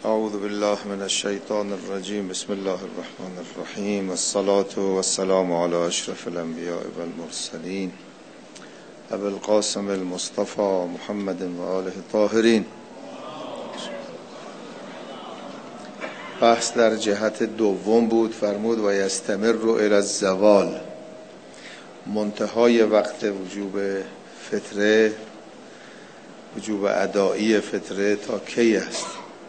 اعوذ بالله من الشیطان الرجیم. بسم الله الرحمن الرحیم. الصلاة والسلام علی اشرف الانبیاء والمرسلین ابی القاسم المصطفى محمد و آله الطاهرین. بحث در جهت دوم بود. فرمود و یستمر الی الزوال، منتهای وقت وجوب فطره، وجوب ادائی فطره تا کی است؟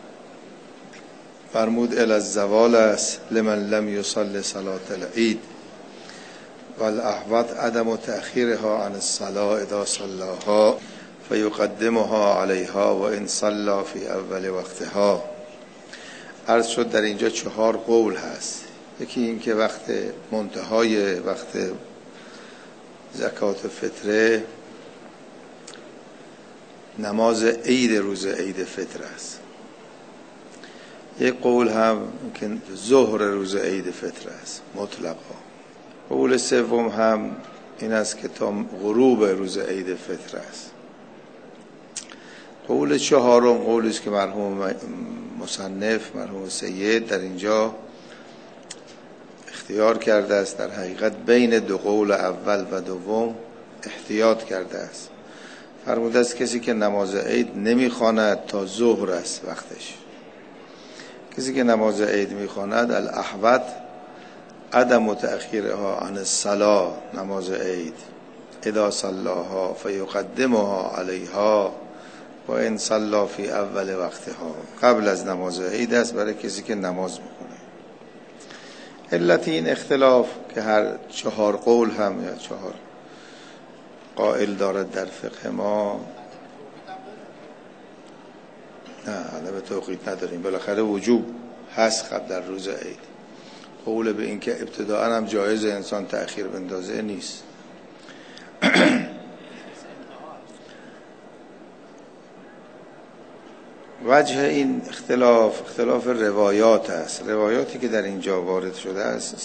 فرمود الی الزوال است لمن لم یصلی صلاة العید و الاحوط عدم تأخیرها عن الصلاة اذا صلاها فیقدمها علیها و ان صلا فی اول وقتها. عرض شد در اینجا 4 قول هست. یکی این که وقت منتهای وقت زکات فطره نماز عید، روز عید فطر است. یک قول هم که ظهر روز عید فطر است مطلقا. قول سوم هم این است که تا غروب روز عید فطر است. قول چهارم قولی است که مرحوم مصنف مرحوم سید در اینجا اختیار کرده است. در حقیقت بین 2 قول اول و دوم احتیاط کرده است. فرموده است کسی که نماز عید نمیخواند تا ظهر است وقتش. کسی که نماز عید میخواند الاحوط عدم تأخیرها عن الصلاة، نماز عید اذا صلاها فیقدمها علیها و ان صلا فی اول وقتها، قبل از نماز عید است برای کسی که نماز میخونه. علت این اختلاف که هر 4 قول هم یا 4 قائل دارد در فقه ما، نه عدم توقیت نداریم، بالاخره وجوب هست قبل در روز عید. قول به این که ابتداء هم جایز انسان تأخیر بندازه نیست. وجه این اختلاف روایات است. روایاتی که در اینجا وارد شده است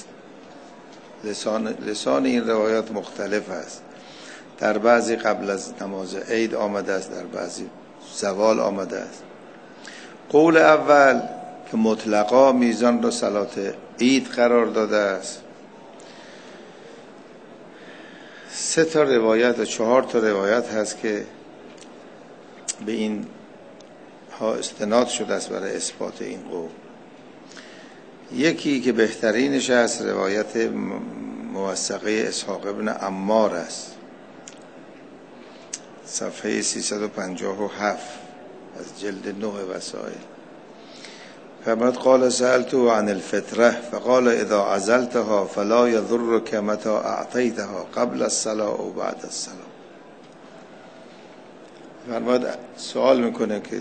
لسان این روایات مختلف است. در بعضی قبل از نماز عید آمده است، در بعضی زوال آمده است. قول اول که مطلقا میزان را صلات عید قرار داده است، 3 تا روایت و 4 تا روایت هست که به این ها استناد شده است برای اثبات این قول. یکی که بهترینش است روایت موثقه اسحاق ابن عمار است، صفحه 357 از جلد 9 وسائل. فرمود قال سألته عن الفطره فقال اذا عزلتها فلا يضرك متى اعطيتها قبل الصلاة او بعد الصلاة. فرمود سوال میکنه که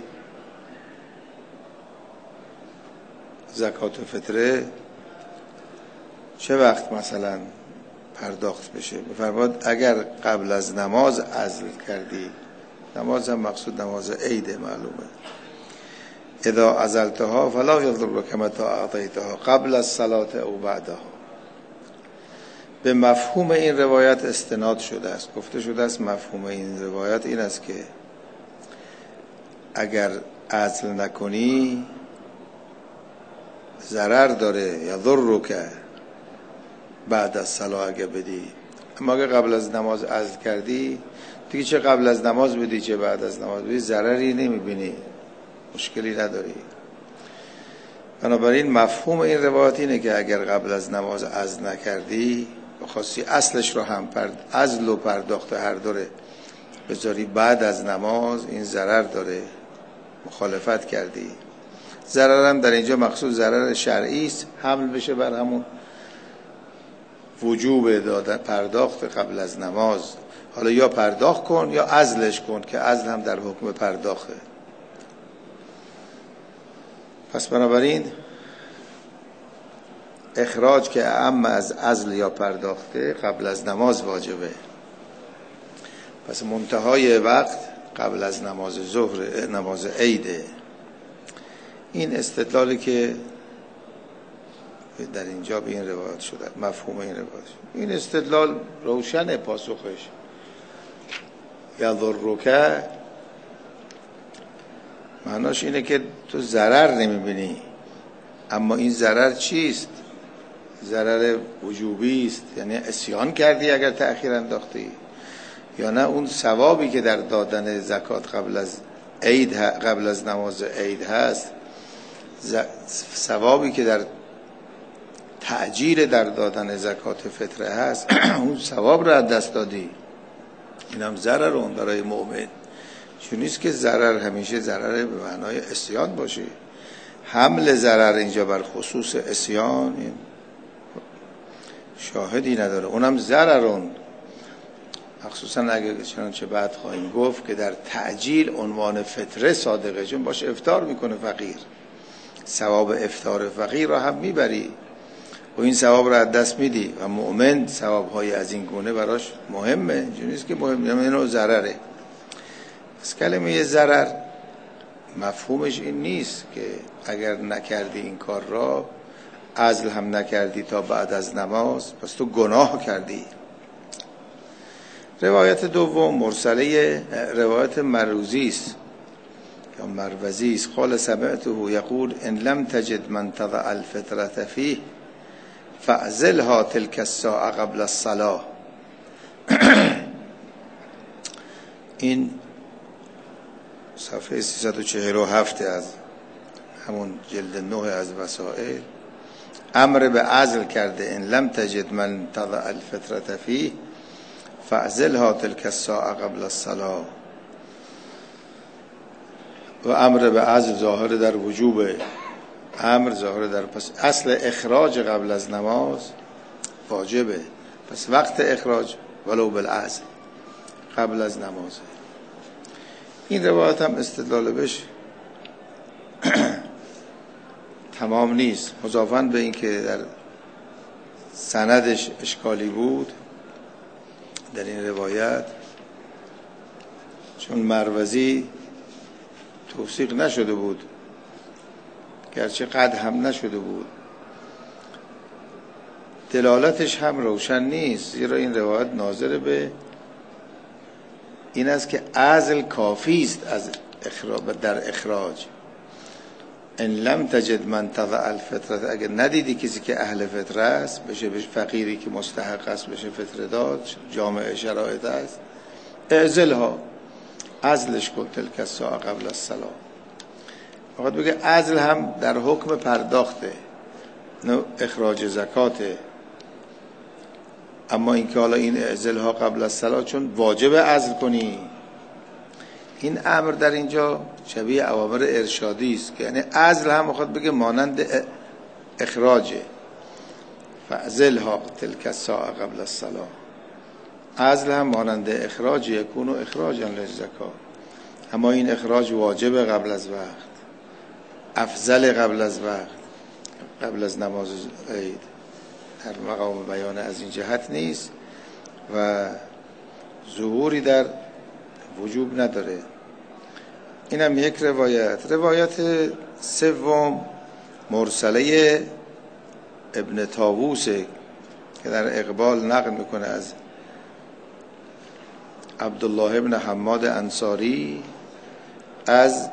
زکات فطره چه وقت مثلا پرداخت بشه؟ فرمود اگر قبل از نماز عزل کردی، نماز هم مقصود نماز عید معلومه، اذا عزلتها فلا یضرک متى اعطیتها قبل الصلاة او بعدها. به مفهوم این روایت استناد شده است. گفته شده است مفهوم این روایت این است که اگر عزل نکنی ضرر داره، یضرک بعد از صلاة اگه بدی. اما اگه قبل از نماز عزل کردی دیگه چه قبل از نماز بدی چه بعد از نماز بدی ضرری نمیبینی، مشکلی نداری. بنابراین مفهوم این روایت اینه که اگر قبل از نماز عزل نکردی و خواستی اصلش رو هم عزل و پرداخت هر دوره بذاری بعد از نماز، این ضرر داره، مخالفت کردی. ضرر هم در اینجا مقصود ضرر شرعی است، حمل بشه بر همون وجوب دادن پرداخت قبل از نماز. حالا یا پرداخت کن یا عزلش کن که عزل هم در حکم پرداخته. پس بنابراین اخراج که اعم از عزل یا پرداخته قبل از نماز واجبه. پس منتهای وقت قبل از نماز ظهر، نماز عیده. این استدلالی که در اینجا به این روایت شده، مفهوم این روایت شده. این استدلال روشن پاسخش. یضرک معناش اینه که تو ضرر نمیبینی، اما این ضرر چیست؟ ضرر وجوبی است، یعنی عصیان کردی اگر تأخیر انداختی، یا نه اون ثوابی که در دادن زکات قبل از نماز عید هست، ثوابی که در تعجیل در دادن زکات فطره هست اون ثواب رو از دست دادی. این هم ضرر اون برای مؤمن. چون نیست که ضرر همیشه ضرر به معنای عصیان باشه. حمل ضرر اینجا بر خصوص عصیان این شاهدی نداره، اونم ضررون، مخصوصا اگه چنانچه بعد خواهیم گفت که در تعجیل عنوان فطره صادقه، چون باشه افطار میکنه فقیر، ثواب افطار فقیر رو هم میبری و این ثواب رو از دست میدی و مؤمن ثوابهای از این گونه براش مهمه، اینجوری نیست که مهم اینو ضرره. پس کلمه ضرر مفهومش این نیست که اگر نکردی این کار را، عزل هم نکردی تا بعد از نماز، پس تو گناه کردی. روایت دوم مرسله، روایت مروزی است یا مروزی است. قال سمعته یقول ان لم تجد من تضع الفطرة فيه فاعزلها تلك الساعة قبل الصلاة. این صفحه 347 از همون جلد 9 از وسائل امر به عزل کرده، ان لم تجد من تضع الفطرة فيه فاعزلها تلك الساعة قبل الصلاة. و امر به عزل ظاهر در وجوب، امر ظاهر در، پس اصل اخراج قبل از نماز واجبه، پس وقت اخراج ولو بالعزل قبل از نماز. این روایت هم استدلال بهش تمام نیست، مضافاً به این که در سندش اشکالی بود در این روایت، چون مروزی توثیق نشده بود، گرچه قد هم نشده بود، دلالتش هم روشن نیست، زیرا این روایت ناظر به این است که عزل کافی است از در اخراج. ان لم تجد من تضع الفطرة، اگر ندیدی کسی که اهل فطره است، بشه فقیری که مستحق است بشه فطره داد، جامع شرایط است، اعزلها، عزلش کن تلک الساعة قبل الصلاة. فقط بگه عزل هم در حکم پرداخته، نه اخراج زکاته، اما اینکه حالا این اعزلها قبل الصلاة چون واجب عزل کنی، این امر در اینجا شبیه اوامر ارشادی است که یعنی عزل هم میخواد بگه مانند اخراجه، فعزلها تلک الساعة قبل الصلاة، عزل هم مانند اخراج یکون و اخراجا للزکات، اما این اخراج واجب قبل از وقت، افضل قبل از وقت، قبل از نماز عید، در مقام بیان از این جهت نیست و ظهوری در وجوب نداره. اینم یک روایت. روایت سوم مرسله ابن طاووس که در اقبال نقل میکنه از عبدالله ابن حماد انصاری از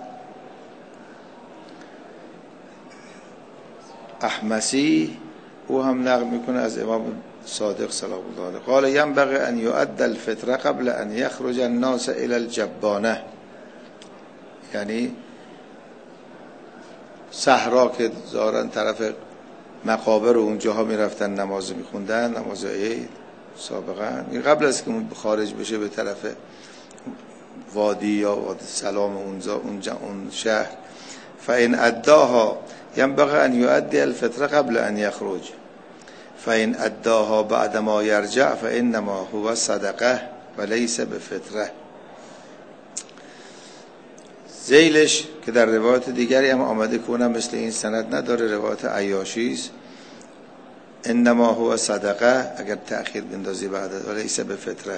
احمسی، او هم نقل میکنه از امام صادق سلام الله علیه قال ينبغي ان يؤدى الفطره قبل ان يخرج الناس الى الجبانه، یعنی صحرا که ظاهرا طرف مقابر و اونجاها میرفتن نماز میخوندن، نماز عید سابقا، قبل از که خارج بشه به طرف وادی یا وادی سلام اون شهر، فإن اداها ينبغي ان يؤدي الفطره قبل ان يخرج فإن اداها بعد ما يرجع فإنما هو صدقه وليس بفطره. ذیلش که در روایت دیگری هم آمده که اونم مثل این سند نداره، روایت عیاشی است، انما هو صدقه، اگر تأخیر بندازی بعد، ولیس بفطره.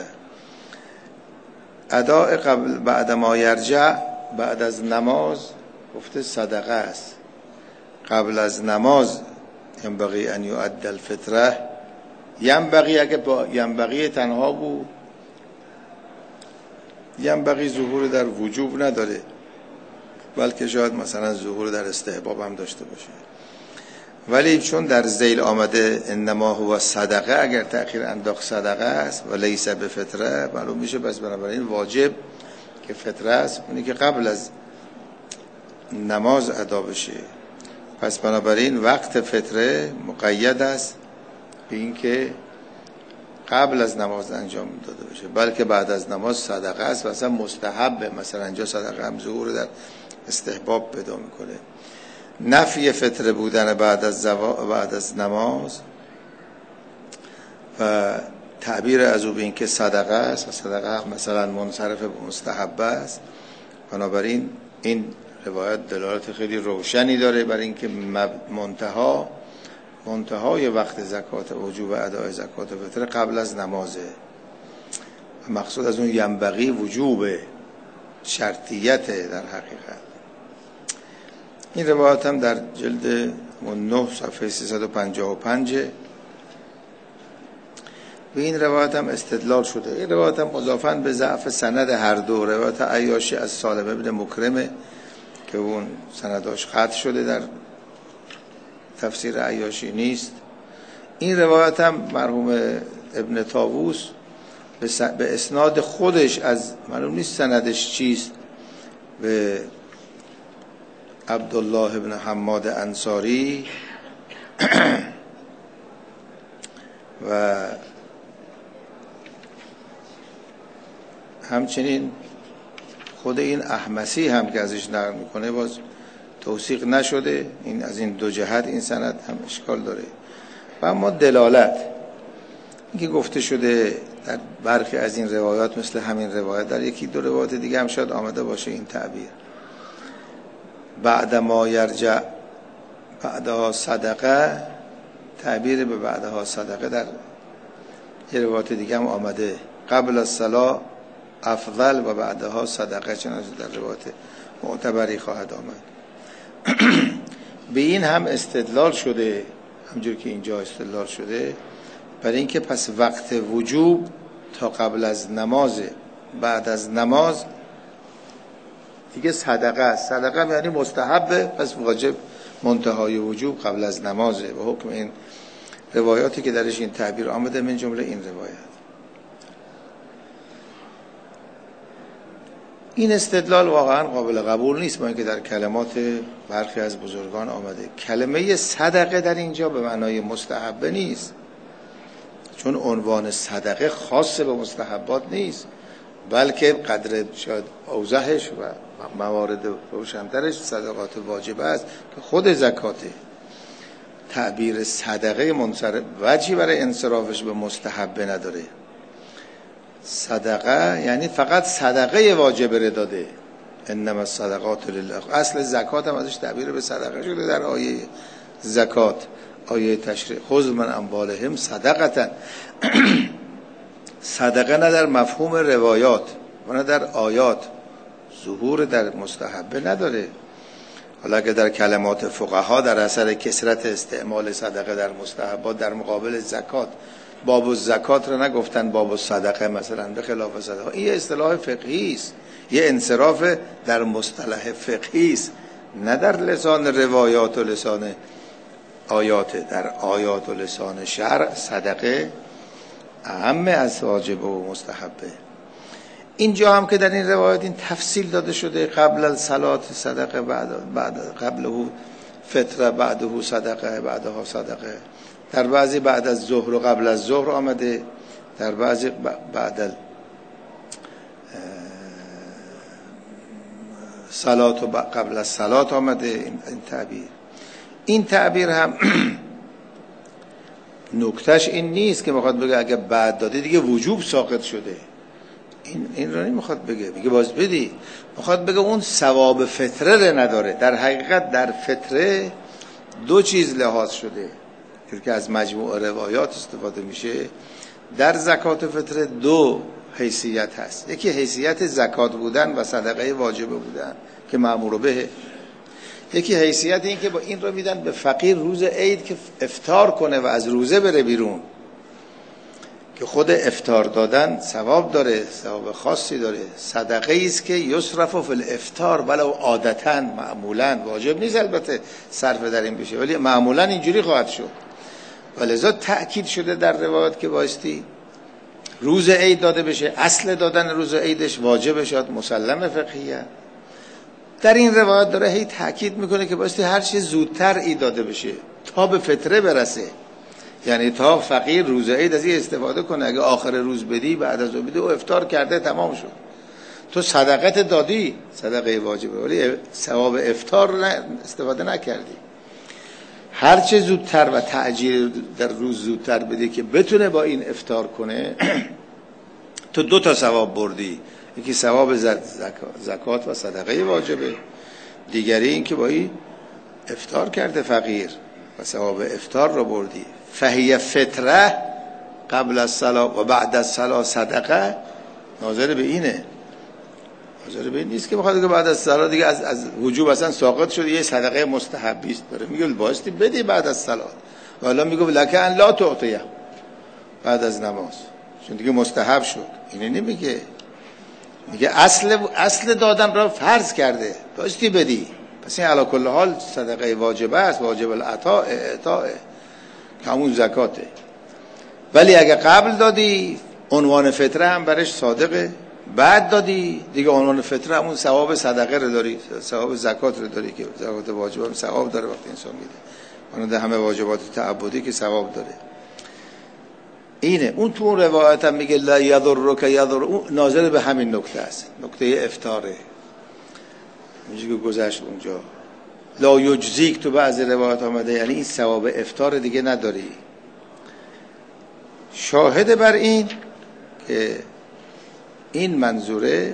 اداء قبل بعد ما یرجع، بعد از نماز گفته صدقه است، قبل از نماز ینبغی ان یؤدی الفطره، ینبغی اگه با ینبغی تنها بود، ینبغی ظهور در وجوب نداره، بلکه شاید مثلا ظهور در استحباب هم داشته باشه. ولی چون در ذیل آمده انما هو صدقه، اگر تأخیر انداخت صدقه است و لیس به فطره، معلوم میشه پس بنابراین واجب که فطره است اونی که قبل از نماز ادا بشه. پس بنابراین وقت فطره مقید است به این که قبل از نماز انجام داده بشه، بلکه بعد از نماز صدقه است و اصلا مستحبه. مثلا اینجا صدقه هم ظهور در استحباب پیدا میکنه. نفی فطره بودن بعد از نماز و تعبیر از او به این که صدقه است و صدقه مثلا منصرف به مستحبه است. بنابراین این روایت دلالت خیلی روشنی داره برای اینکه منتهای وقت زکات وجوب ادای زکات فطر قبل از نمازه. مقصود از اون ینبغی وجوب شرطیت در حقیقت. این روایت هم در جلد 9 صفحه 355 به این روایت هم استدلال شده. این روایت هم مضافاً به ضعف سند هر دو، روایت عیاشی از سالم ابن مکرمه که اون سنداش قطع شده در تفسیر عیاشی نیست. این روایت هم مرحوم ابن طاووس به اسناد خودش از معلوم نیست سندش چیست به عبدالله ابن حماد انصاری و همچنین خود این احمسی هم که ازش نقل میکنه باز توثیق نشده. این از این دو جهت این سند هم اشکال داره. و اما دلالت اینکه گفته شده در برخی از این روایات مثل همین روایت در یکی دو روایت دیگه هم شاید آمده باشه این تعبیر بعد ما یرجع بعدها صدقه، تعبیر به بعدها صدقه در یه روایت دیگه هم آمده قبل از صلاة افضل و بعدها صدقه، چنانچه در روایت معتبری خواهد آمد. به این هم استدلال شده همجور که اینجا استدلال شده برای اینکه پس وقت وجوب تا قبل از نماز، بعد از نماز دیگه صدقه است. صدقه یعنی مستحبه، پس واجب منتهای وجوب قبل از نمازه و حکم این روایاتی که درش این تعبیر آمده من جمله این روایت. این استدلال واقعا قابل قبول نیست، با اینکه در کلمات برخی از بزرگان آمده. کلمه صدقه در اینجا به معنای مستحبه نیست، چون عنوان صدقه خاص به مستحبات نیست، بلکه قدر شاید اوضحش و موارد روشن‌ترش صدقات واجبه است که خود زکاته. تعبیر صدقه منصرف وجهی برای انصرافش به مستحبه نداره. صدقه یعنی فقط صدقه واجبه را داده، انما الصدقات لله. اصل زکات هم ازش تعبیر به صدقه شده در آیه زکات، آیه تشریع خذ من اموالهم صدقه. صدقه نه در مفهوم روایات و نه در آیات ظهور در مستحبه نداره. حالا که در کلمات فقها در اثر کثرت استعمال صدقه در مستحبات در مقابل زکات، باب الزکات رو نگفتن باب الصدقه مثلا به خلاف صدقه. این اصطلاح فقهی است، یه انصراف در مصطلح فقهی است، نه در لسان روایات و لسان آیات. در آیات و لسان شرع صدقه اهم از واجب و مستحبه. اینجا هم که در این روایت این تفصیل داده شده قبل الصلاة صدقه، بعد قبله فطر، بعده صدقه، بعدها صدقه. در بعضی بعد از ظهر و قبل از ظهر آمده، در بعضی بعد صلات و قبل از صلات آمده. این تعبیر هم نکتهش این نیست که میخواد بگه اگه بعد داده دیگه وجوب ساقط شده. این رو نمیخواد بگه، میگه باز بدی. میخواد بگه اون ثواب فطره رو نداره. در حقیقت در فطره دو چیز لحاظ شده، چون که از مجموع روایات استفاده میشه. در زکات فطره دو حیثیت هست، یکی حیثیت زکات بودن و صدقه واجبه بودن که مأمور به، یکی حیثیت این که با این رو میدن به فقیر روز عید که افطار کنه و از روزه بره بیرون. که خود افطار دادن ثواب داره، ثواب خاصی داره. صدقه است که یصرف فی الافطار ولو عادتاً، معمولاً، واجب نیست البته صرف در این بشه، ولی معمولاً اینجوری خواهد شد. ولذا تأکید شده در روایات که بایستی روز عید داده بشه. اصل دادن روز عیدش واجب شد، مسلم فقهیه. در این روایات داره هی تأکید میکنه که بایستی هر چیز زودتر عید داده بشه تا به فطره برسه، یعنی تا فقیر روز عید از این استفاده کنه. اگه آخر روز بدی، بعد از اون بدی، او افطار کرده، تمام شد. تو صدقت دادی، صدقه واجبه، ولی ثواب افطار استفاده نکردی. هر چه زودتر و تعجیل در روز زودتر بدی که بتونه با این افطار کنه، تو 2 تا ثواب بردی. یکی ثواب زکات و صدقه واجبه، دیگری این که با این افطار کرده فقیر و ثواب افطار رو بردی. فهی فطره قبل الصلاة و بعد الصلاة صدقه، ناظر به اینه، ناظر به این نیست که بخواد که بعد از صلاة دیگه از وجوب اصلا ساقط شد، یه صدقه مستحبی است. داره میگه بایستی بدی بعد از صلاة، و حالا میگه لکه ان لا تعطیه بعد از نماز، چون دیگه مستحب شد. اینه نمیگه، میگه اصل دادن را فرض کرده، بایستی بدی. پس این علی کل حال صدقه واجبه است، واجب العطاء، اعطاء، که همون زکاته. ولی اگه قبل دادی عنوان فطره هم برش صادقه، بعد دادی دیگه عنوان فطره همون ثواب صدقه رو داری، ثواب زکات رو داری، که زکات واجبه هم ثواب داره وقتی انسان میده، مانند همه واجبات تعبدی که ثواب داره. اینه. اون تو اون روایت هم میگه لا یضرک یضر، اون ناظر به همین نکته است، نکته افطاره. میگه که گذشت اونجا لا یجزیک، تو بعضی روایات آمده یعنی این ثواب افطار دیگه نداری. شاهد بر این که این منظوره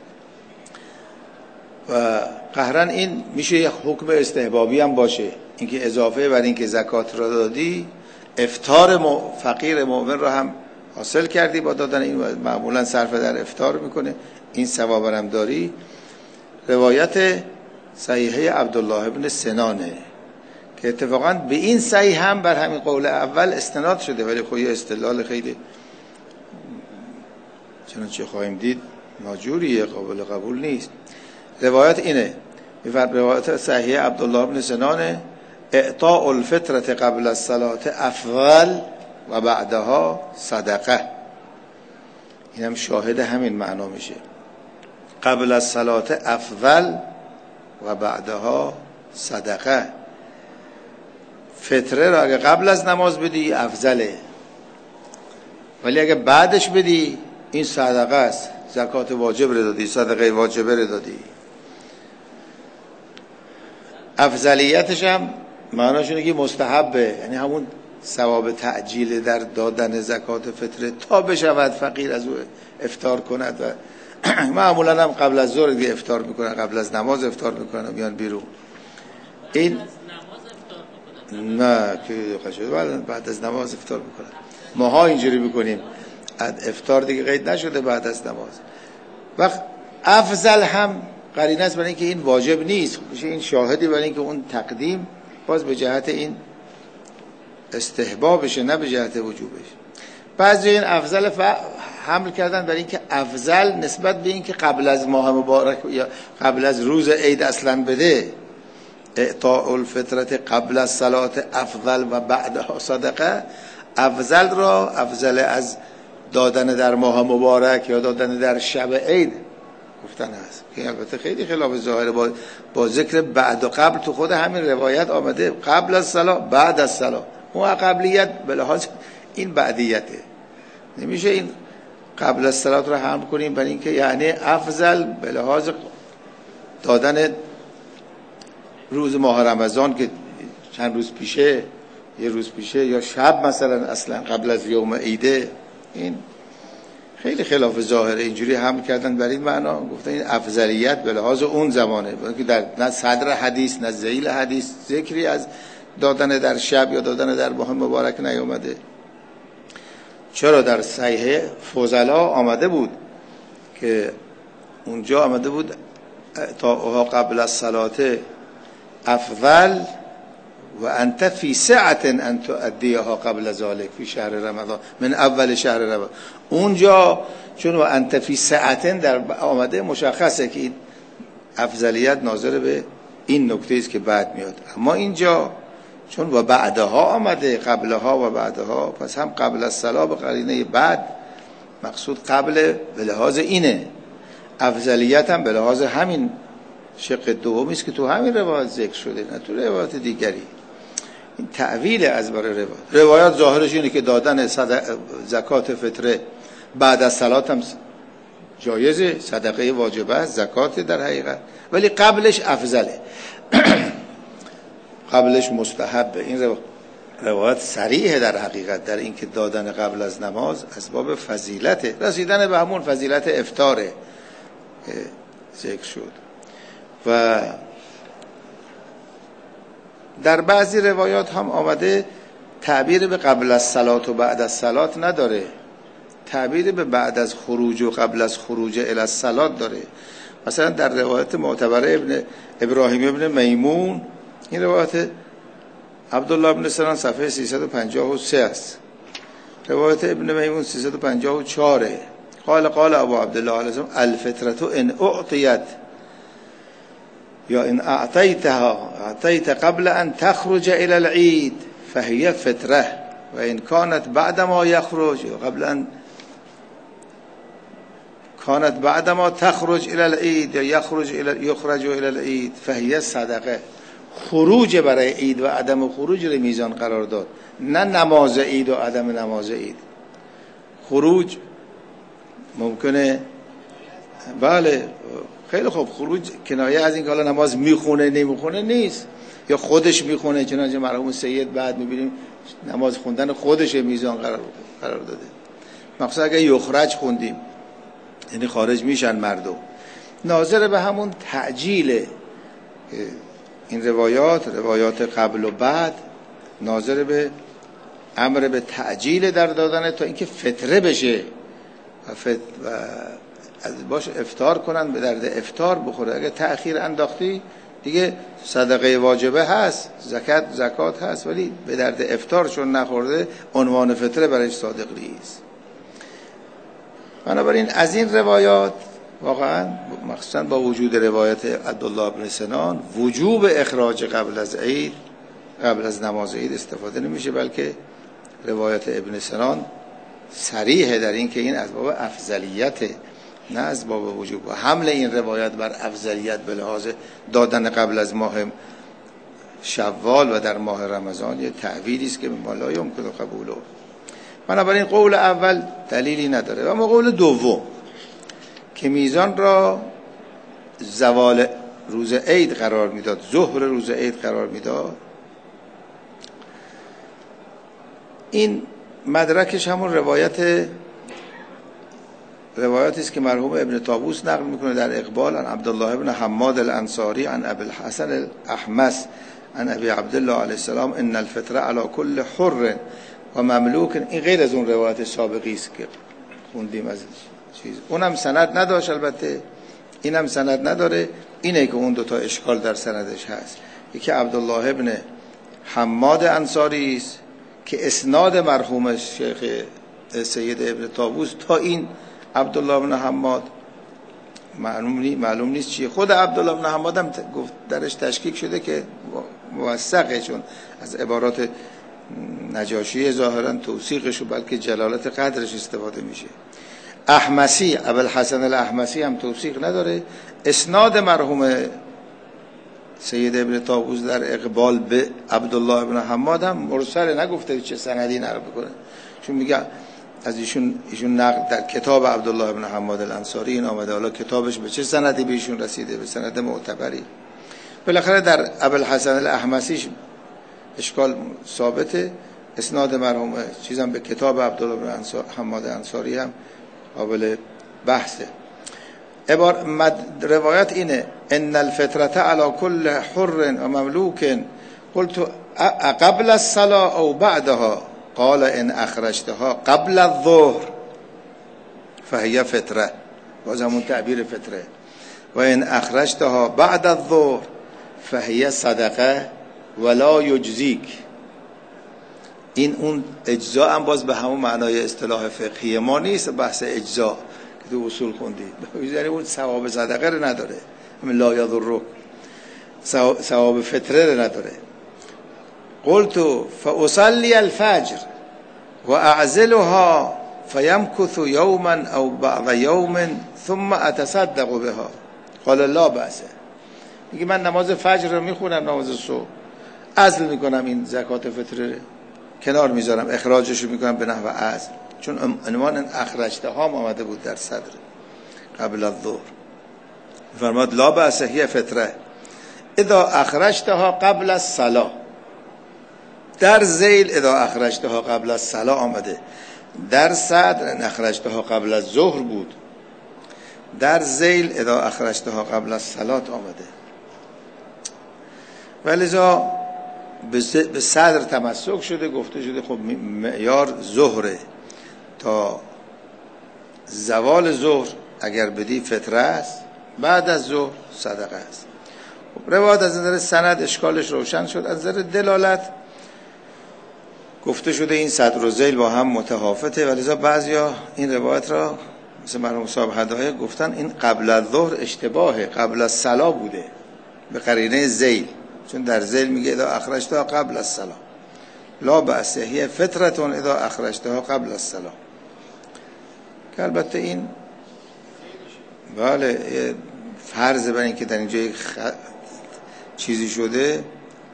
و قهرن این میشه یک حکم استحبابی هم باشه، اینکه اضافه بر این که زکات را دادی، افطار فقیر مؤمن را هم حاصل کردی با دادن این، معمولا صرف در افطار میکنه، این ثواب هم داری. روایت صحیحه عبدالله ابن سنانه که اتفاقا به این صحیح هم بر همین قول اول استناد شده، ولی خب یه استدلال خیلی چنانچه خواهیم دید ناجوریه، قابل قبول نیست. روایت اینه، روایت صحیحه عبدالله ابن سنانه اعطاء الفطرة قبل الصلاة افضل و بعدها صدقه. این هم شاهد همین معنا میشه، قبل الصلاة افضل و بعدها صدقه. فطره را اگه قبل از نماز بدی افضله، ولی اگه بعدش بدی این صدقه است. زکات واجب رو دادی، صدقه واجبه رو دادی. افضلیتش هم معناش اینه که مستحبه، یعنی همون ثواب تعجیل در دادن زکات فطره تا بشود فقیر از او افطار کند. و معمولا هم قبل از ظهر دیگه افطار میکنن، قبل از نماز افطار میکنن و میان بیرون. این نه که بعد از نماز افطار میکنن، ماها اینجوری میکنیم، افطار دیگه قید نشده بعد از نماز. وقت افضل هم قرینه است برای اینکه این واجب نیست، میشه این شاهدی برای اینکه اون تقدیم باز به جهت این استحبابشه نه به جهت وجوبش. بعضی این افضل حمل کردن برای اینکه افضل نسبت به اینکه قبل از ماه مبارک یا قبل از روز عید اصلا بده. اعطاء الفطرة قبل الصلاة افضل و بعدها صدقه، افضل را افضل از دادن در ماه مبارک یا دادن در شب عید گفتن هست، که البته خیلی خلاف ظاهره با ذکر بعد و قبل تو خود همین روایت آمده، قبل از صلاة بعد از صلاة. اون قبلیت به لحاظ این بعدیته، نمیشه این قبل از صلاة رو حمل کنیم برای اینکه یعنی افضل به لحاظ دادن روز ماه رمضان که چند روز پیشه، یه روز پیشه، یا شب مثلا اصلا قبل از یوم عیده. این خیلی خلاف ظاهره، اینجوری حمل کردن بر این معنا، گفتن این افضلیت به لحاظ اون زمانه، که در نه صدر حدیث نه ذیل حدیث ذکری از دادن در شب یا دادن در ماه مبارک نیامده. چرا در صحیح فضلا آمده بود که اونجا آمده بود تا قبل از صلات افضل و انت فی سعة ان تؤدیها قبل ذلك فی شهر رمضان من اول شهر رمضان. اونجا چون و انت فی سعة در آمده مشخصه که این افضلیت ناظر به این نکته است که بعد میاد، اما اینجا چون و بعدها آمده، قبلها و بعدها، پس هم قبل الصلاة به قرینه بعد، مقصود قبل به لحاظ اینه، افضلیت هم به لحاظ همین شق دومی است که تو همین روایت ذکر شده، نه تو روایت دیگری. این تعویل از برای روایات ظاهرش اینه که دادن زکات فطره بعد از صلات هم جایزه، صدقه واجبه است، زکات در حقیقت، ولی قبلش افضله قبلش مستحبه. این روایت صریحه در حقیقت در این که دادن قبل از نماز از باب فضیلته، رسیدن به همون فضیلت افطاره ذکر شد. و در بعضی روایات هم آمده تعبیر به قبل از صلات و بعد از صلات نداره، تعبیر به بعد از خروج و قبل از خروج الی الصلات داره. مثلا در روایت معتبره ابراهیم ابن میمون، این روایت عبدالله ابن سنان صفحه 353 است، روایت ابن میمون 354 قال ابو عبدالله علیه السلام الفطرة ان اعطیت یا ان اعطیت قبل ان تخرج الى العید فهي فطره و ان كانت بعد ما یخرج یا قبل ان كانت بعد ما تخرج الى العید یا یخرج الى العید فهي صدقه. خروج برای عید و عدم خروج رو میزان قرار داد، نه نماز عید و عدم نماز عید. خروج ممکنه، بله خیلی خوب، خروج کنایه از این که حالا نماز میخونه نمیخونه نیست، یا خودش میخونه، چنانچه مرحوم سید بعد میبینیم نماز خوندن خودش میزان قرار داده. مخصوصا اگه یخرج خوندیم یعنی خارج میشن مردم. ناظر به همون تعجیل این روایات قبل و بعد، ناظر به امر به تعجیل در دادن تا اینکه فطره بشه و از باش افطار کنن، به درد افطار بخوره. اگه تأخیر انداختی دیگه صدقه واجبه هست، زکات هست، ولی به درد افطار چون نخورده عنوان فطره برایش صادق نیست. بنابراین از این روایات واقعا مخصوصا با وجود روایت عبدالله بن سنان وجوب اخراج قبل از عید، قبل از نماز عید استفاده نمیشه، بلکه روایت ابن سنان صریحه در این که این از باب افضلیته، نه از باب وجوب. و حمل این روایت بر افضلیت به لحاظ دادن قبل از ماه شوال و در ماه رمضان یه تعویلی است که ما لا یمکن قبوله. بنابراین قول اول دلیلی نداره. و اما قول دوم که میزان را زوال روز عید قرار میداد، ظهر روز عید قرار میداد، این مدرکش همون روایتی است که مرحوم ابن طاووس نقل میکنه در اقبال عن عبدالله ابن حماد الانصاری عن ابی الحسن الاحمس عن ابی عبدالله علیه السلام ان الفطره علی کل حر و مملوک. این غیر از اون روایت سابقی است که خوندیم از چیز، اونم سند نداشت، البته اینم سند نداره. اینه که اون دوتا اشکال در سندش هست. یکی عبدالله ابن حماد انصاری است که اسناد مرحوم شیخ سید ابن طاووس تا این عبدالله ابن حماد معلوم نیست چیه. خود عبدالله ابن حماد هم گفت درش تشکیک شده که موثقه، چون از عبارات نجاشی ظاهرا توثیقش و بلکه جلالت قدرش استفاده میشه. احمسی، ابوالحسن الاحمسی هم توثیق نداره. اسناد مرحوم سید ابن طاووس در اقبال به عبدالله ابن حماد هم مرسل، نگفته چه سندی نقل بکنه، چون میگه از ایشون نقل در کتاب عبدالله ابن حماد الانصاری این آمده. حالا کتابش به چه سندی به ایشون رسیده؟ به سند معتبری. بالاخره در ابوالحسن الاحمسی اشکال ثابته. اسناد مرحوم چیزم به کتاب عبدالله ابن حماد الانصاری هم قابل بحثه. روایت اینه ان الفطرة علی کل حر و مملوک قلت قبل الصلاة او بعدها قال ان اخرجتها قبل الظهر فهي فطره، باز همون تعبیر فطره. و ان اخرجتها بعد الظهر فهي صدقه ولا یجزیک. این اون اجزا هم باز به همون معنای اصطلاح فقهی ما نیست، بحث اجزا که تو اصول خوندید، یعنی اون ثواب صدقه رو نداره، همین لا یضرک، ثواب فطره رو نداره. قلت فاصلی الفجر و اعزلها فیمکث یوما او بعض یوم ثم اتصدق بها. قال لا بأس. میگه من نماز فجر رو میخونم، نماز صبح عزل میکنم، این زکات فطره کنار میذارم، اخراجش رو میکنم به نحو عزل، چون عنوان اخرجتها آمده بود در صدر قبل الظهر. فرماد لا بأس هی فطره اذا اخرجتها قبل الصلاه. در ذیل اذا اخرجتها قبل الصلاه آمده، در صدر اخرجتها قبل الظهر بود، در ذیل اذا اخرجتها قبل الصلاه آمده. ولذا به صدر تمسک شده، گفته شده خب معیار ظهره، تا زوال ظهر اگر بدی فطره است، بعد از ظهر صدقه است. خب روایت از نظر سند اشکالش روشن شد. از نظر دلالت گفته شده این صدر و ذیل با هم متفاوته، ولذا بعضیا این روایت را مثل مرحوم صاحب هدایه گفتن این قبل از ظهر اشتباهه، قبل از صلا بوده به قرینه ذیل، چون در ذیل میگه اذا اخرجتها قبل الصلاه. لا بأس هی فطره اذا اخرجتها قبل الصلاه. که البته این بله فرض بر این که در اینجا یک چیزی شده،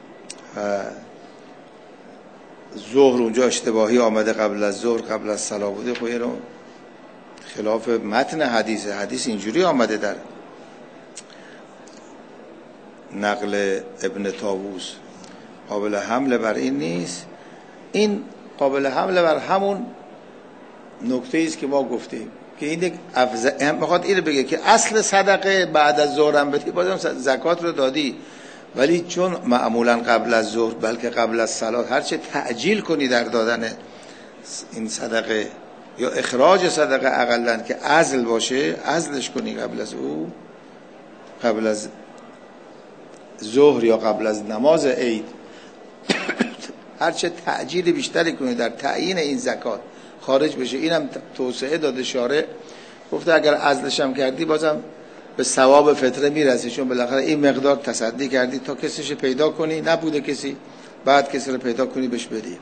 ظهر اونجا اشتباهی آمده، قبل از ظهر قبل از صلاه بوده، خب اینو خلاف متن حدیث اینجوری آمده در نقل ابن طاووس، قابل حمل بر این نیست. این قابل حمل بر همون نکته ایست که ما گفتیم که این میخواد این بگه که اصل صدقه بعد از ظهر هم بدی، بازم زکات رو دادی، ولی چون معمولا قبل از ظهر بلکه قبل از صلات هرچه تعجیل کنی در دادن این صدقه یا اخراج صدقه، اقلا که عزل باشه، عزلش کنی قبل از او، قبل از ظهر یا قبل از نماز عید، هرچه تعجیل بیشتری کنی در تعیین این زکات خارج بشه. اینم توسعه داده شارع، گفته اگر عزلش هم کردی بازم به ثواب فطره میرسی، چون بالاخره این مقدار تصدی کردی تا کسیش پیدا کنی، نبوده کسی، بعد کسی رو پیدا کنی بهش بدی.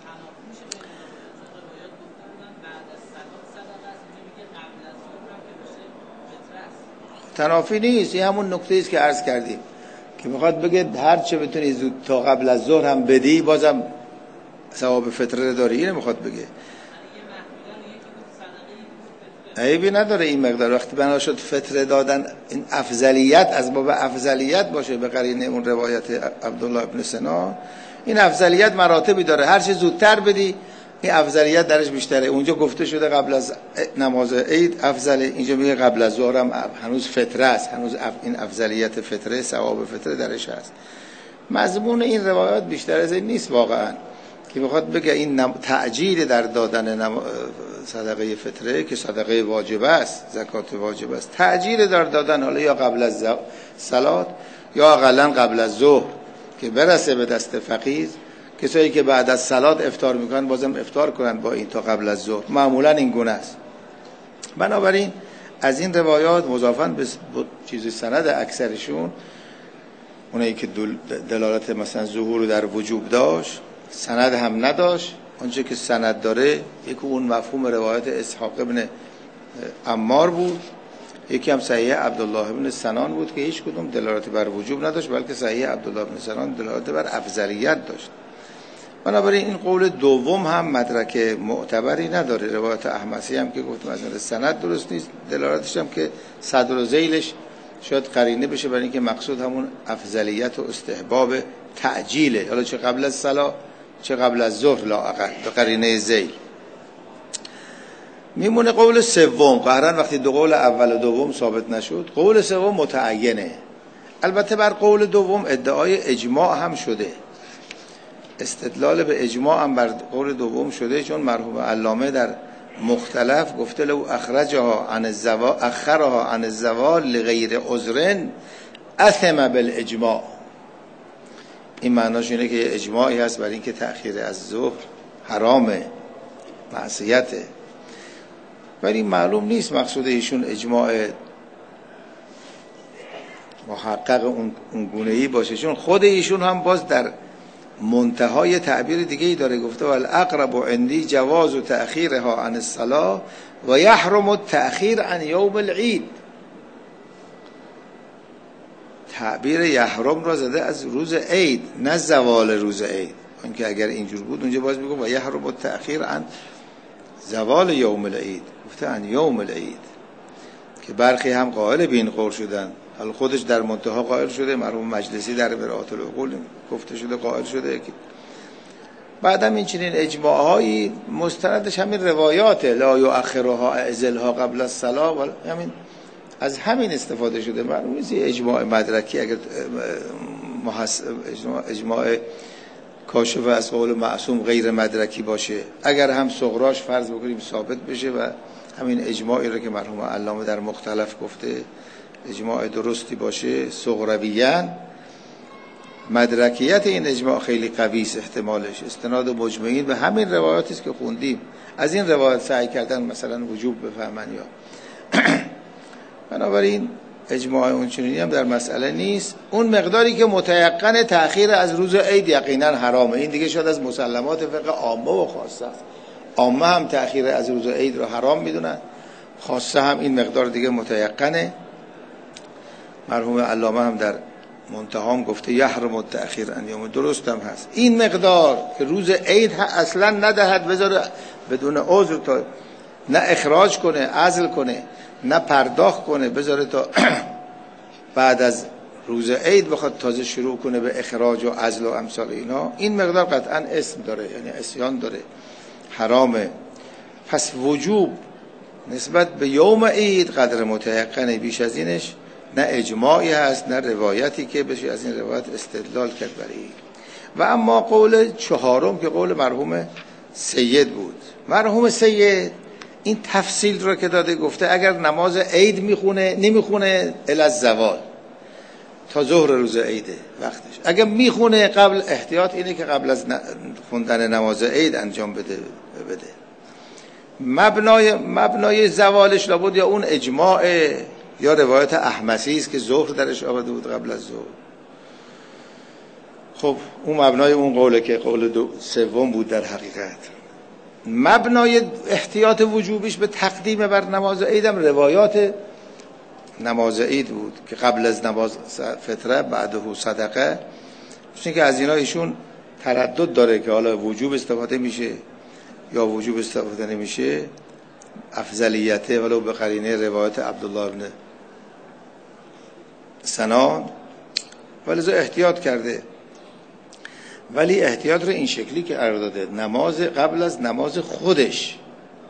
تنافی نیست، این همون نکته ایست که عرض کردیم که میخواد بگه هر چه بتونی زود تا قبل از ظهر هم بدی بازم ثواب فطره داری. اینو میخواد بگه. عیبی نداره این مقدار، وقتی بنا شد فطره دادن این افضلیت از باب افضلیت باشه به قرینه اون روایت عبدالله ابن سنان، این افضلیت مراتبی داره، هر چه زودتر بدی این افضلیت درش بیشتره. اونجا گفته شده قبل از نماز عید افضل، اینجا میگه قبل از ظهر هم هنوز فطره است، هنوز این افضلیت فطره، ثواب فطره درش هست. مضمون این روایات بیشتر از این نیست واقعا، که میخواد بگه این تعجیل در دادن صدقه فطره که صدقه واجب است، زکات واجب است، تعجیل در دادن، حالا یا قبل از صلات یا اقلا قبل از ظهر که برسه به دست فقیر. کسایی که بعد از صلات افطار میکنن بازم افطار کنن با این تا قبل از ظهر، معمولا این گونه است. بنابراین از این روایات مضافاً به چیز سند اکثرشون، اونایی که دلالت مثلا ظهور در وجوب داشت، سند هم نداشت. آنچه که سند داره یکی اون مفهوم روایت اسحاق ابن عمار بود، یکی هم صحیح عبدالله ابن سنان بود که هیچ کدوم دلالت بر وجوب نداشت، بلکه صحیح عبدالله ابن سنان دلالت بر افضلیت داشت. بنابراین این قول دوم هم مدرک معتبری نداره. روایت احمسی هم که گفتم از نظر سند درست نیست، دلالتش هم که صدر و ذیلش شاید قرینه بشه برای اینکه مقصود همون افضلیت و استحباب تعجیله، حالا چه قبل از صلا چه قبل از ظهر لااقل به قرینه ذیل. میمونه قول سوم. قهرن وقتی دو قول اول و دوم ثابت نشد، قول سوم متعینه. البته بر قول دوم ادعای اجماع هم شده، استدلال به اجماع هم بر قول دوم شده، چون مرحوم علامه در مختلف گفته لو اخرجها عن الزوال اخرها عن الزوال لغیر عذر اثم بالاجماع. این معناش اینه که اجماعی هست برای اینکه تأخیر از ظهر حرامه، معصیته، ولی معلوم نیست مقصود ایشون اجماع محقق اون گونه‌ای باشه، چون خود ایشون هم باز در منتهای تعبیر دیگه ای داره، گفته والاقرب عندي جواز تأخیرها عن الصلاة و یحرم التأخیر عن یوم العید. تعبیر یحرم را زده از روز عید، نه زوال روز عید. اون که اگر اینجور بود اونجا باز میگه و یحرم التأخیر عن زوال یوم العید، گفته عن یوم العید، که برخی هم قائل به این قول شدن. حالا خودش در منتها قائل شده، مرحوم مجلسی در برات العقول گفته شده قائل شده. که بعدم این چنین اجماعهایی مستندش همین روایاته، لا یؤخرها اعزلها قبل الصلاه، و همین از همین استفاده شده. معلومه اجماع مدرکی اگر اجماع کاشف از قول معصوم غیر مدرکی باشه، اگر هم صغراش فرض بکنیم ثابت بشه و همین اجماعی رو که مرحوم علامه در مختلف گفته اجماع درستی باشه صغرویان، مدرکیت این اجماع خیلی قوی است. احتمالش استناد مجمعین به همین روایاتی است که خوندیم، از این روایات سعی کردن مثلا وجوب بفهمن یا بنابراین اجماع اون چنینی هم در مسئله نیست. اون مقداری که متيقن تأخیر از روز عید یقینا حرامه، این دیگه شاید از مسلمات فقه عامه و خاصه است. عامه هم تأخیر از روز عید رو حرام میدونن، خاصه هم این مقدار دیگه متيقنه. مرحوم علامه هم در منتهام گفته یحرم التأخیر عن یوم، درست هم هست. این مقدار که روز عید اصلا ندهد، بذاره بدون عذر تا نه اخراج کنه، عزل کنه، نه پرداخت کنه، بذاره تا بعد از روز عید بخواد تازه شروع کنه به اخراج و عزل و امثال اینا، این مقدار قطعا اسم داره، یعنی عصیان داره، حرامه. پس وجوب نسبت به یوم عید قدر متيقنه، بیش از اینش نه اجماعی هست نه روایتی که بشه از این روایت استدلال کرد برای. و اما قول چهارم که قول مرحوم سید بود، مرحوم سید این تفصیل رو که داده، گفته اگر نماز عید میخونه نمیخونه الی الزوال، تا ظهر روز عیده وقتش. اگر میخونه قبل، احتیاط اینه که قبل از خوندن نماز عید انجام بده. مبنای زوالش لابد یا اون اجماع یا روایت احمسی است که ظهر درش آمده بود قبل از ظهر. خب اون مبنای اون قوله که قول سوم بود در حقیقت. مبنای احتیاط وجوبیش به تقدیم بر نماز عید هم روایات نماز عید بود که قبل از نماز فطره بعده صدقه، چون که از اینا ایشون تردد داره که حالا وجوب استفاده میشه یا وجوب استفاده نمیشه، افضلیته ولو به قرینه روایت عبدالله ابن سنان، ولذا احتیاط کرده. ولی احتیاط رو این شکلی که قرار داده، نماز قبل از نماز خودش،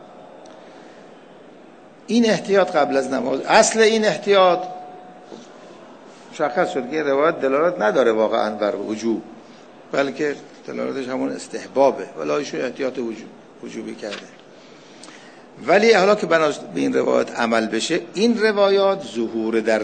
این احتیاط قبل از نماز، اصل این احتیاط مشخص شد که روایت دلالت نداره واقعا بر وجوب، بلکه دلالتش همون استحبابه، ولی ایشون احتیاط وجوبی کرده. ولی حالا که به این روایت عمل بشه، این روایات ظهور در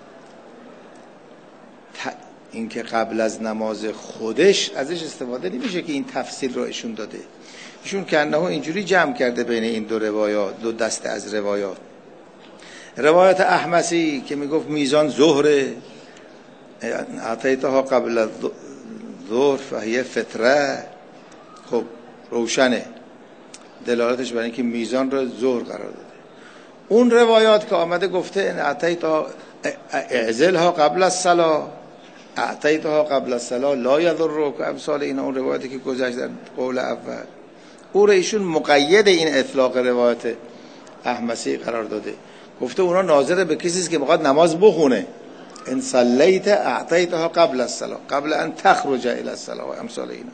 این که قبل از نماز خودش ازش استفاده نمیشه که این تفصیل رو ایشون داده. ایشون کنه اینجوری جمع کرده بین این دو روایات، دو دسته از روایات. روایت احمسی که میگفت میزان ظهر، اعطیتها قبل ظهر فهیه فطره، خب روشنه دلالتش برای اینکه میزان رو ظهر قرار داده. اون روایات که آمده گفته اعطیتها اعزلها قبل الصلاه، اعطیتها قبل الصلاه لا یضرک، امثال اینا، اون روایتی که گذشت در قول اول، او را ایشون مقید این اطلاق روایت احمسی قرار داده. گفته اونا ناظر به کسی است که میخواد نماز بخونه، ان صلیت اعطیتها قبل الصلاه قبل ان تخرج الی الصلاه و امثال اینا.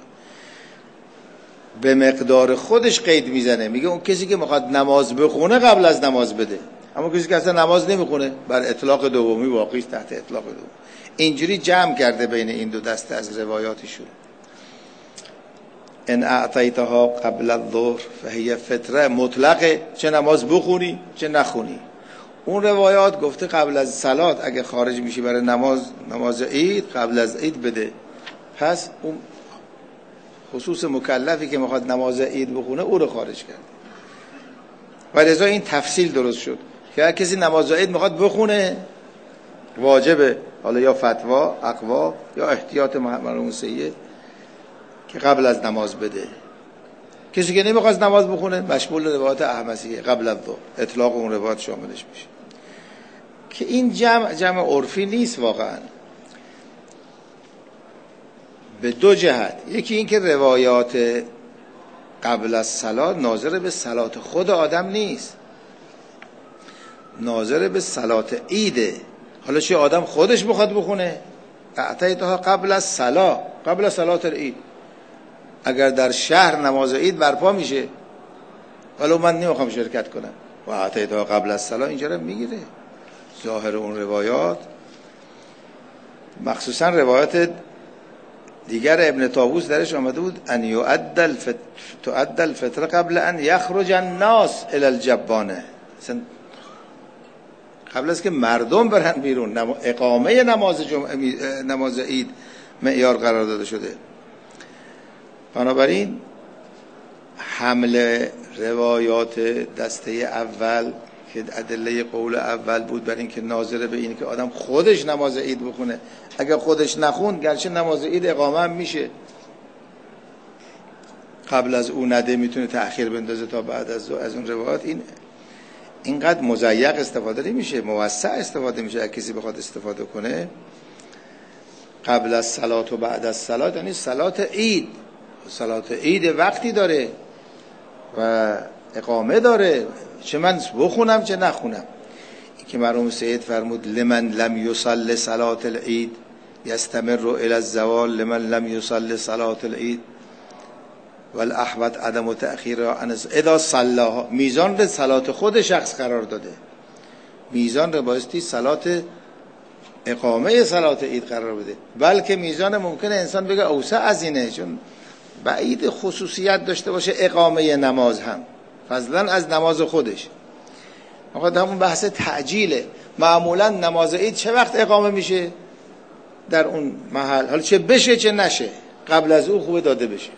به مقدار خودش قید میزنه، میگه اون کسی که میخواد نماز بخونه قبل از نماز بده، اما کسی که اصلا نماز نمیخونه بر اطلاق دومی واقعی تحت اطلاق دوم. اینجوری جمع کرده بین این دو دسته از روایاتشون. ان اعطیتها قبل الظهر فهی فطره، مطلقه، چه نماز بخونی چه نخونی. اون روایات گفته قبل از صلات اگه خارج میشی برای نماز عید، قبل از عید بده. پس اون خصوص مکلفی که میخواد نماز عید بخونه او رو خارج کرد و لذا این تفصیل درست شد که هر کسی نماز عید میخواد بخونه واجبه، حالا یا فتوا اقوا یا احتیاط مرحوم سید که قبل از نماز بده. کسی که نمیخواد نماز بخونه مشمول روایات احمسیه قبل از ظهر، اطلاق اون روایات شاملش میشه که این جمع عرفی نیست واقعا به دو جهت. یکی این که روایات قبل از صلات ناظر به صلات خود آدم نیست، ناظر به صلات عیده. حالا چه آدم خودش بخواد بخونه اعطیتها قبل از صلات، قبل از صلات العید، اگر در شهر نماز عید برپا میشه ولو من نمیخوام شرکت کنم و اعطیتها قبل از صلات، اینجا رو میگیره ظاهر اون روایات. مخصوصا روایت دیگر ابن طاووس درش آمده بود ان تؤدى الفطر قبل ان یخرج الناس الى الجبانه، قبل از که مردم برن بیرون. اقامه نماز عید معیار قرار داده شده. بنابراین حمل روایات دسته اول که ادله قول اول بود بر این که ناظر به این که آدم خودش نماز عید بخونه، اگر خودش نخون گرچه نماز عید اقامه هم میشه، قبل از اون نده میتونه تأخیر بندازه تا بعد از اون روایات. اینقدر مضیق استفاده نمیشه، موسع استفاده میشه. اگه کسی بخواد استفاده کنه قبل از صلات و بعد از صلات، یعنی صلات عید. صلات عید وقتی داره و اقامه داره، چه من بخونم چه نخونم. این که مرحوم سید فرمود لمن لم یصلی صلات العید یستمر الی الزوال لمن لم یصلی صلات العید والاحوط عدم تأخیر اذا صلاها. میزان به صلات خود شخص قرار داده، میزان رو بایستی صلات اقامه صلات عید قرار بده، بلکه میزان ممکنه انسان بگه اوسع از اینه، چون بعید خصوصیت داشته باشه اقامه نماز هم فضلا از نماز خودش. آقا همون بحث تعجیله. معمولا نماز عید چه وقت اقامه میشه؟ در اون محل، حالا چه بشه چه نشه قبل از او خوبه داده بشه.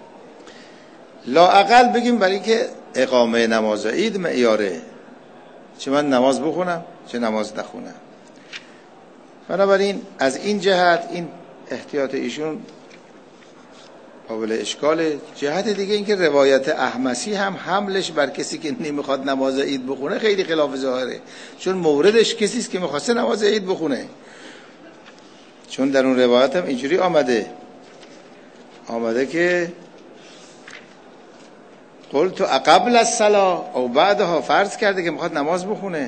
لااقل بگیم برای که اقامه نماز عید معیاره، چه من نماز بخونم چه نماز نخونم. بنابراین از این جهت این احتیاط ایشون قابل اشکاله. جهت دیگه این که روایت احمسی هم حملش بر کسی که نمیخواد نماز عید بخونه خیلی خلاف ظاهره، چون موردش کسی است که میخواسته نماز عید بخونه. چون در اون روایت هم اینجوری آمده که قلت قبل الصلاه او بعدها، فرض کرده که میخواد نماز بخونه.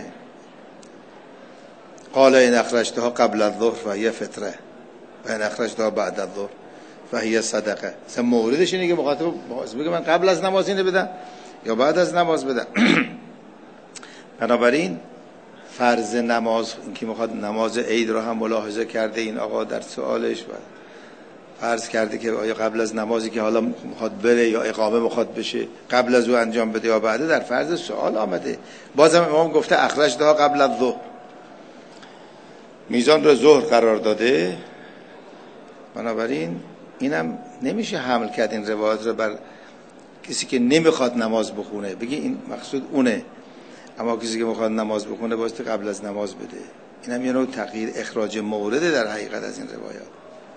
قال ان اخرجتها قبل الظهر فهي فطره و ان اخرجتها بعد الظهر فهي صدقه. مثلا موردش اینه که مخاطب بگه من قبل از نماز اینو بدم یا بعد از نماز بدم. بنابراین فرض نماز، این که میخواد نماز عید رو هم ملاحظه کرده این آقا در سوالش، و فرض کرده که آیا قبل از نمازی که حالا میخواد بره یا اقامه میخواد بشه قبل از او انجام بده یا بعده، در فرض سوال آمده. بازم امام گفته اخرجتها قبل الظهر، میزان رو ظهر قرار داده. بنابراین اینم نمیشه حمل کرد این روایت رو بر کسی که نمیخواد نماز بخونه، بگی این مقصود اونه، اما کسی که میخواد نماز بخونه بایستی قبل از نماز بده. اینم یه نوع تغییر اخراج مورد در حقیقت از این روایات.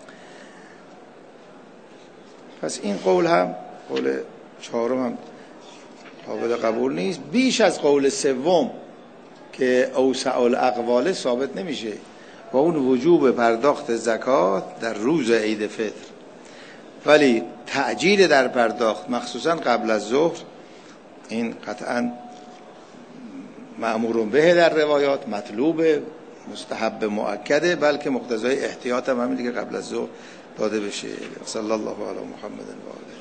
پس این قول هم، قول چهارم هم قابل قبول نیست. بیش از قول سوم که اوسع الاقوال ثابت نمیشه و اون وجوب پرداخت زکات در روز عید فطر، ولی تعجیل در پرداخت مخصوصا قبل از ظهر این قطعا مأمور به در روایات، مطلوب، مستحب، مؤکده، بلکه مقتضای احتیاط هم همین دیگه قبل از ظهر داده بشه. صلی الله علی محمد و آله.